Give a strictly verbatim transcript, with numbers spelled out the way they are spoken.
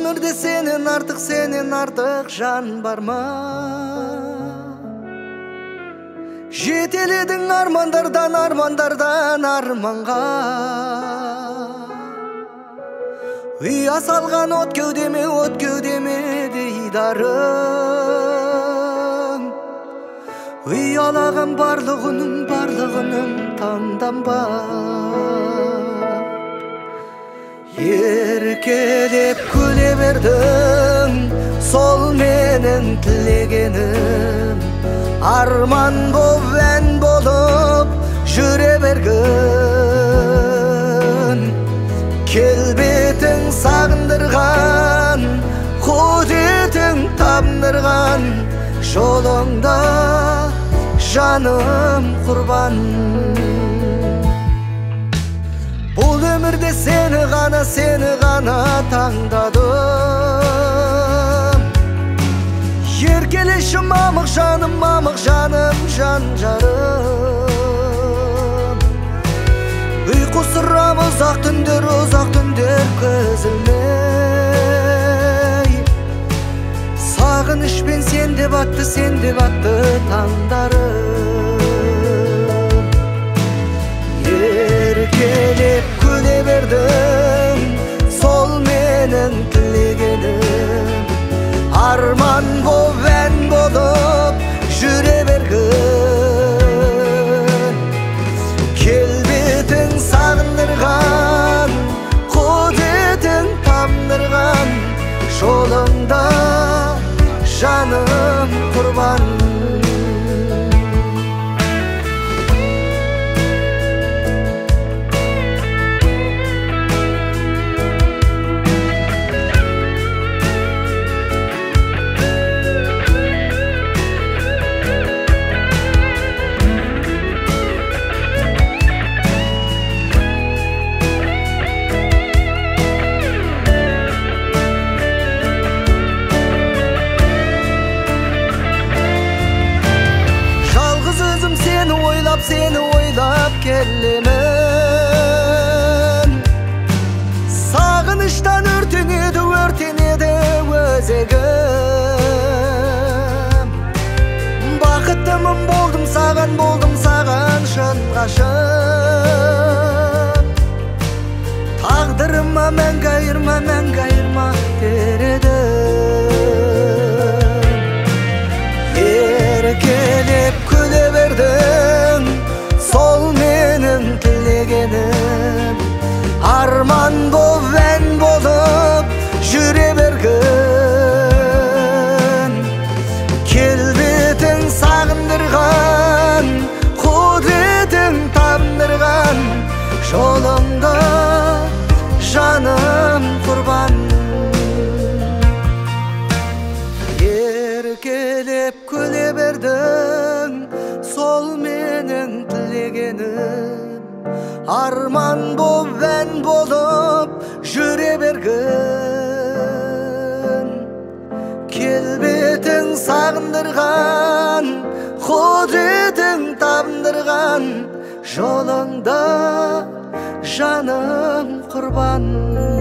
өмірде сенен артық, сенен артық жан бар ма? Жетеледің армандардан, армандардан арманға. Ұя салған от кеудеме, от кеудеме дейдарым. Ұялаған барлығының, барлығының таңданба. Еркелеп күле бердің, сол менің тілегенім. Арман боп, ән болып жүре бергін. Келбетің сағындырған, құдетің табындырған, жолыңда жаным құрбан. Бұл өмірде сені ғана, сені ғана таңдадым. Еркелеші мамық жаным, мамық жаным, жан жарым. Ұйқы сұрам ұзақ түндер, ұзақ түндер көз ілмей. Сағынышпен сен де батты, сен де батты таңдарым. Еркелеп күле бердің, сол менің тілегенім. Арман боп, ән болып жүре бергін. Келбетің сағындырған, құдетің табындырған, жолыңда жаным құрбан. Seni oylap kellemін. Sağınıştan örtünеді, örtенеді өзегім. Бақыттымын болдым саған, болдым саған шын ғашық. Тағдырыма мәңгі айырма, мәңгі айырма дер едім. Еркелеп күле бердің, сол менің тілегенім. Арман боп, ән болып жүре бергін. Келбетің сағындырған, құдретің табындырған, жолыңда жаным құрбан. Еркелеп күле бердің, сол менің тілегенім. Арман боп, ән болып жүре бергін. Келбетің сағындырған, құдретің табындырған, жолыңда жаным құрбан.